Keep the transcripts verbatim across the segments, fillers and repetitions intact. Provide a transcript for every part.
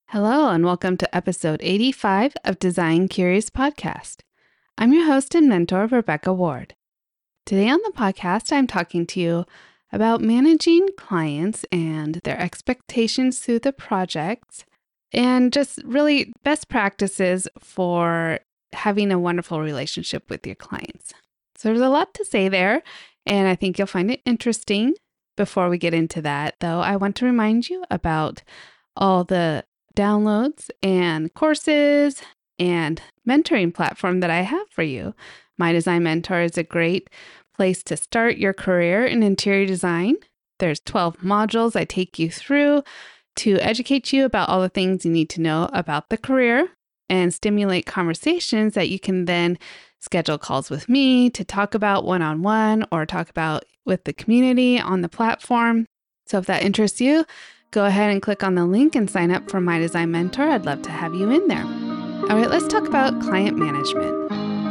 Hello, and welcome to episode eighty-five of Design Curious Podcast. I'm your host and mentor, Rebecca Ward. Today on the podcast, I'm talking to you about managing clients and their expectations through the projects, and just really best practices for having a wonderful relationship with your clients. So there's a lot to say there, and I think you'll find it interesting. Before we get into that, though, I want to remind you about all the downloads and courses and mentoring platform that I have for you. My Design Mentor is a great place to start your career in interior design. There's twelve modules I take you through to educate you about all the things you need to know about the career and stimulate conversations that you can then schedule calls with me to talk about one-on-one or talk about with the community on the platform. So if that interests you, go ahead and click on the link and sign up for My Design Mentor. I'd love to have you in there. All right, let's talk about client management.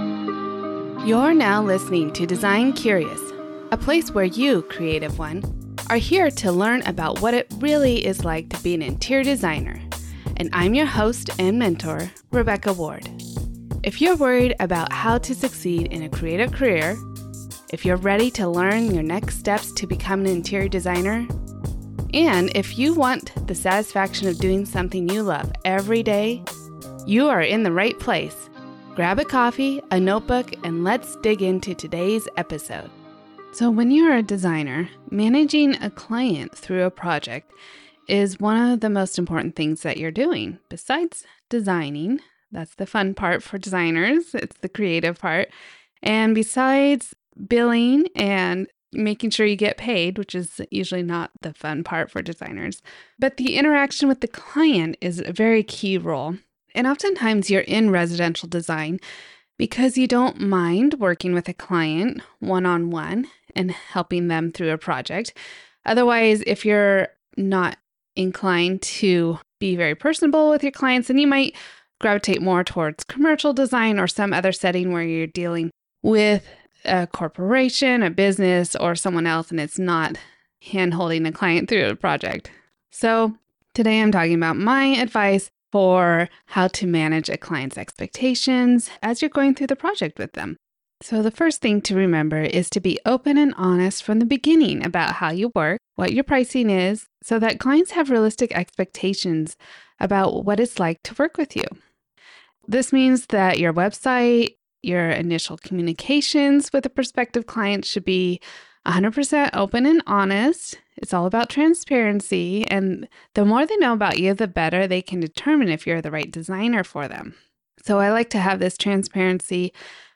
You're now listening to Design Curious, a place where you, creative one, are here to learn about what it really is like to be an interior designer. And I'm your host and mentor, Rebecca Ward. If you're worried about how to succeed in a creative career, if you're ready to learn your next steps to become an interior designer, and if you want the satisfaction of doing something you love every day, you are in the right place. Grab a coffee, a notebook, and let's dig into today's episode. So when you're a designer, managing a client through a project is one of the most important things that you're doing. Besides designing, that's the fun part for designers, it's the creative part. And besides billing and making sure you get paid, which is usually not the fun part for designers. But the interaction with the client is a very key role. And oftentimes you're in residential design because you don't mind working with a client one-on-one and helping them through a project. Otherwise, if you're not inclined to be very personable with your clients, then you might gravitate more towards commercial design or some other setting where you're dealing with a corporation, a business, or someone else, and it's not hand-holding a client through a project. So today I'm talking about my advice for how to manage a client's expectations as you're going through the project with them. So the first thing to remember is to be open and honest from the beginning about how you work, what your pricing is, so that clients have realistic expectations about what it's like to work with you. This means that your website, your initial communications with a prospective client should be one hundred percent open and honest. It's all about transparency, and the more they know about you, the better they can determine if you're the right designer for them. So I like to have this transparency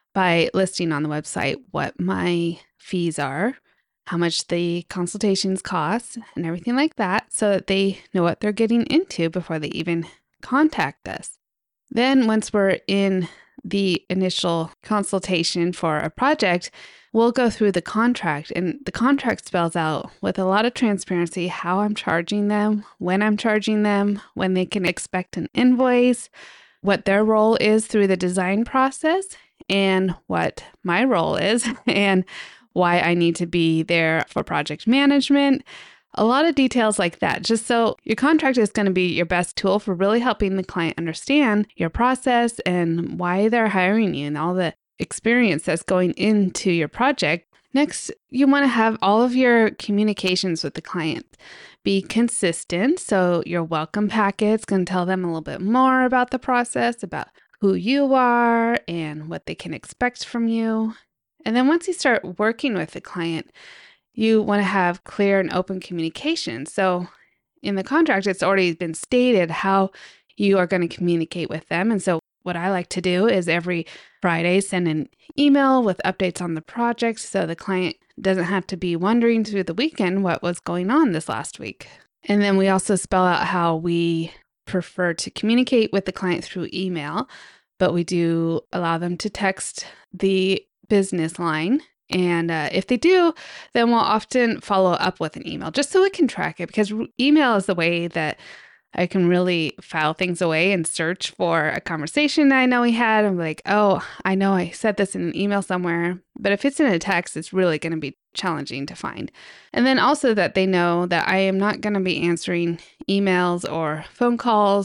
by listing on the website what my fees are, how much the consultations cost, and everything like that, so that they know what they're getting into before they even contact us. Then once we're in the initial consultation for a project, we'll go through the contract, and the contract spells out with a lot of transparency how I'm charging them, when I'm charging them, when they can expect an invoice, what their role is through the design process, and what my role is, and why I need to be there for project management. A lot of details like that, just so your contract is going to be your best tool for really helping the client understand your process and why they're hiring you and all the experience that's going into your project. Next, you want to have all of your communications with the client be consistent. So your welcome packet's going to tell them a little bit more about the process, about who you are and what they can expect from you. And then once you start working with the client, you want to have clear and open communication. So in the contract, it's already been stated how you are going to communicate with them. And so what I like to do is every Friday send an email with updates on the project so the client doesn't have to be wondering through the weekend what was going on this last week. And then we also spell out how we prefer to communicate with the client through email, but we do allow them to text the business line. And uh, if they do, then we'll often follow up with an email just so we can track it, because email is the way that I can really file things away and search for a conversation that I know we had. I'm like, oh, I know I said this in an email somewhere, but if it's in a text, it's really going to be challenging to find. And then also that they know that I am not going to be answering emails or phone calls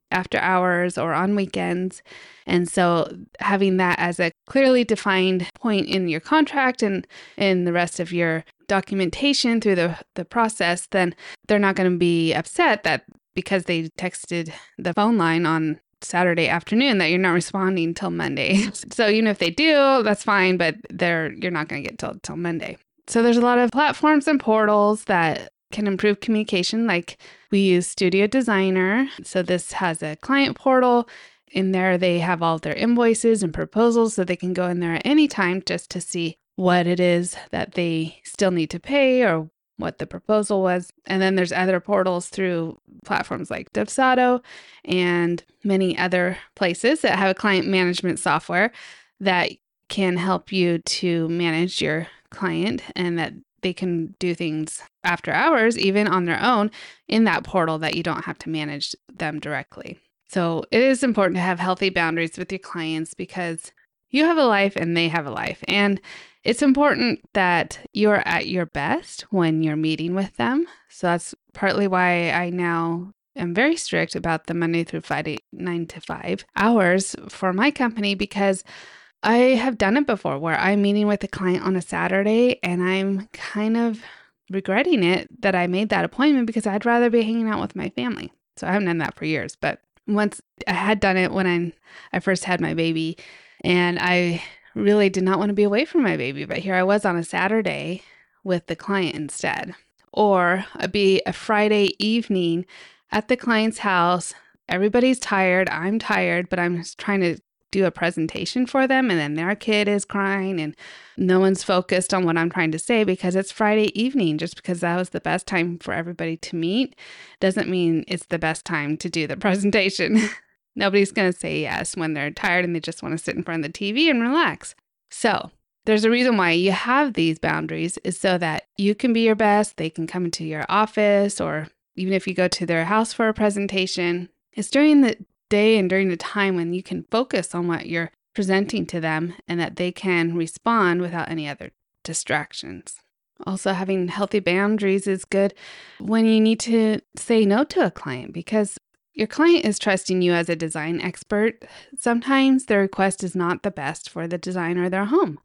after hours or on weekends. And so having that as a clearly defined point in your contract and in the rest of your documentation through the, the process, then they're not going to be upset that because they texted the phone line on Saturday afternoon that you're not responding till Monday. So even if they do, that's fine, but they're you're not going to get till till Monday. So there's a lot of platforms and portals that can improve communication. Like we use Studio Designer. So this has a client portal. In there, they have all of their invoices and proposals, so they can go in there at any time just to see what it is that they still need to pay or what the proposal was. And then there's other portals through platforms like Dubsado and many other places that have a client management software that can help you to manage your client, and that they can do things after hours, even on their own in that portal, that you don't have to manage them directly. So it is important to have healthy boundaries with your clients because you have a life and they have a life. And it's important that you're at your best when you're meeting with them. So that's partly why I now am very strict about the Monday through Friday, nine to five hours for my company, because I have done it before where I'm meeting with a client on a Saturday and I'm kind of regretting it that I made that appointment because I'd rather be hanging out with my family. So I haven't done that for years, but once I had done it when I, I first had my baby, and I really did not want to be away from my baby, but here I was on a Saturday with the client instead. Or it'd be a Friday evening at the client's house. Everybody's tired. I'm tired, but I'm just trying to do a presentation for them, and then their kid is crying and no one's focused on what I'm trying to say because it's Friday evening. Just because that was the best time for everybody to meet doesn't mean it's the best time to do the presentation. Nobody's going to say yes when they're tired and they just want to sit in front of the T V and relax. So there's a reason why you have these boundaries, is so that you can be your best. They can come into your office, or even if you go to their house for a presentation, it's during the day and during the time when you can focus on what you're presenting to them and that they can respond without any other distractions. Also, having healthy boundaries is good when you need to say no to a client, because your client is trusting you as a design expert. Sometimes the request is not the best for the design or their home.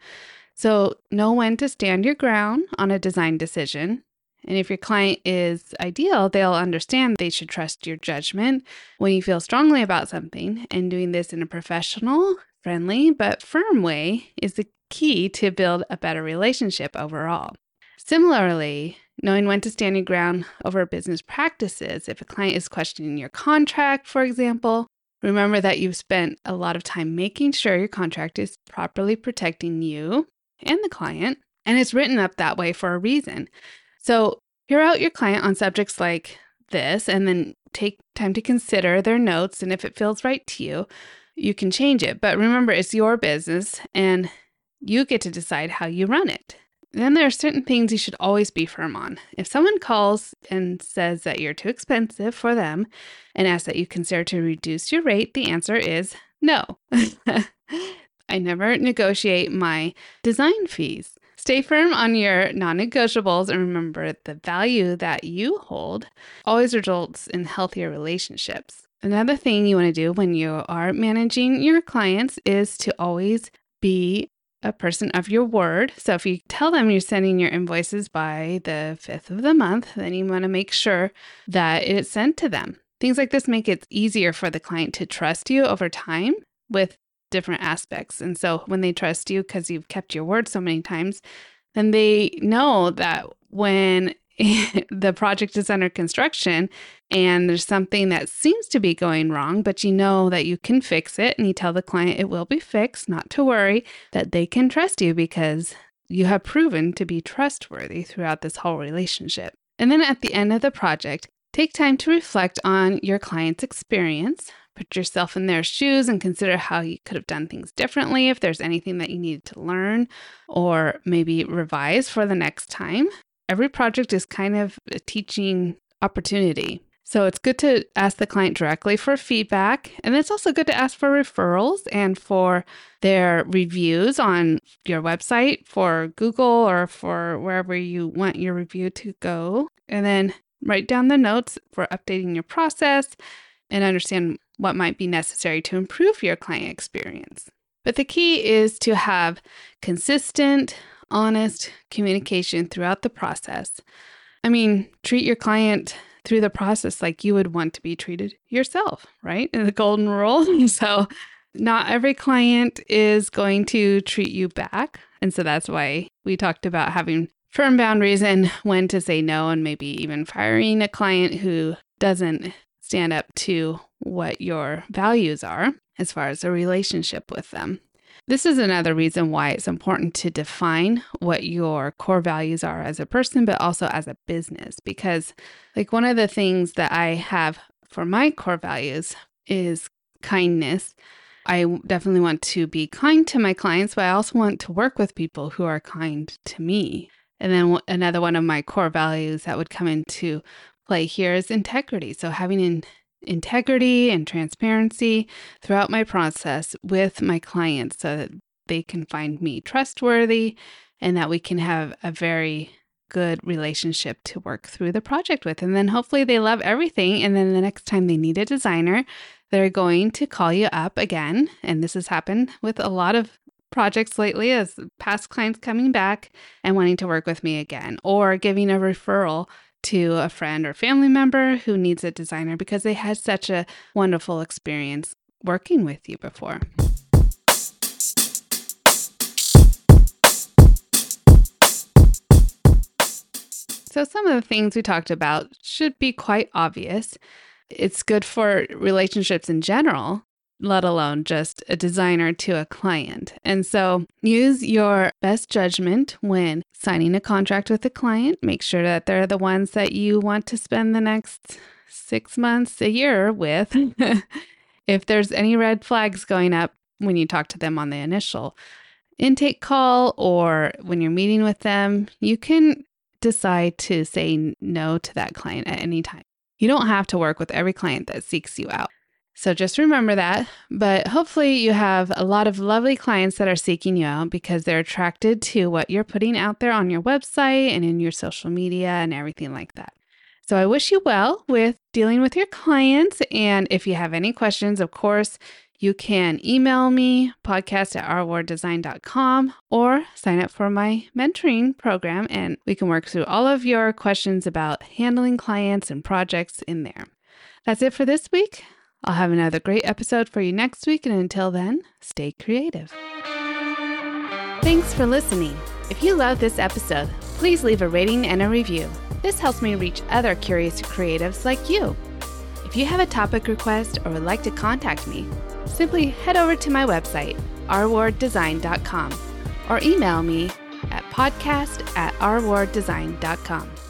So know when to stand your ground on a design decision. And if your client is ideal, they'll understand they should trust your judgment when you feel strongly about something. And doing this in a professional, friendly, but firm way is the key to build a better relationship overall. Similarly, knowing when to stand your ground over business practices. If a client is questioning your contract, for example, remember that you've spent a lot of time making sure your contract is properly protecting you and the client, and it's written up that way for a reason. So hear out your client on subjects like this, and then take time to consider their notes. And if it feels right to you, you can change it. But remember, it's your business and you get to decide how you run it. Then there are certain things you should always be firm on. If someone calls and says that you're too expensive for them and asks that you consider to reduce your rate, the answer is no. I never negotiate my design fees. Stay firm on your non-negotiables, and remember the value that you hold always results in healthier relationships. Another thing you want to do when you are managing your clients is to always be a person of your word. So if you tell them you're sending your invoices by the fifth of the month, then you want to make sure that it's sent to them. Things like this make it easier for the client to trust you over time with different aspects. And so when they trust you because you've kept your word so many times, then they know that when the project is under construction and there's something that seems to be going wrong, but you know that you can fix it, and you tell the client it will be fixed, not to worry, that they can trust you because you have proven to be trustworthy throughout this whole relationship. And then at the end of the project, take time to reflect on your client's experience. Put yourself in their shoes and consider how you could have done things differently, if there's anything that you needed to learn or maybe revise for the next time. Every project is kind of a teaching opportunity. So it's good to ask the client directly for feedback. And it's also good to ask for referrals and for their reviews on your website, for Google, or for wherever you want your review to go. And then write down the notes for updating your process. and understand what might be necessary to improve your client experience. But the key is to have consistent, honest communication throughout the process. I mean, treat your client through the process like you would want to be treated yourself, right? The golden rule. So not every client is going to treat you back. And so that's why we talked about having firm boundaries and when to say no, and maybe even firing a client who doesn't stand up to what your values are as far as a relationship with them. This is another reason why it's important to define what your core values are as a person, but also as a business. Because like one of the things that I have for my core values is kindness. I definitely want to be kind to my clients, but I also want to work with people who are kind to me. And then another one of my core values that would come into play here is integrity. So having in integrity and transparency throughout my process with my clients so that they can find me trustworthy and that we can have a very good relationship to work through the project with. And then hopefully they love everything. And then the next time they need a designer, they're going to call you up again. And this has happened with a lot of projects lately as past clients coming back and wanting to work with me again, or giving a referral to a friend or family member who needs a designer because they had such a wonderful experience working with you before. So some of the things we talked about should be quite obvious. It's good for relationships in general, let alone just a designer to a client. And so use your best judgment when signing a contract with a client. Make sure that they're the ones that you want to spend the next six months, a year with. If there's any red flags going up when you talk to them on the initial intake call or when you're meeting with them, you can decide to say no to that client at any time. You don't have to work with every client that seeks you out. So just remember that, but hopefully you have a lot of lovely clients that are seeking you out because they're attracted to what you're putting out there on your website and in your social media and everything like that. So I wish you well with dealing with your clients. And if you have any questions, of course, you can email me, podcast at r ward design dot com, or sign up for my mentoring program and we can work through all of your questions about handling clients and projects in there. That's it for this week. I'll have another great episode for you next week, and until then, stay creative. Thanks for listening. If you love this episode, please leave a rating and a review. This helps me reach other curious creatives like you. If you have a topic request or would like to contact me, simply head over to my website, r ward design dot com, or email me at podcast at r ward design dot com.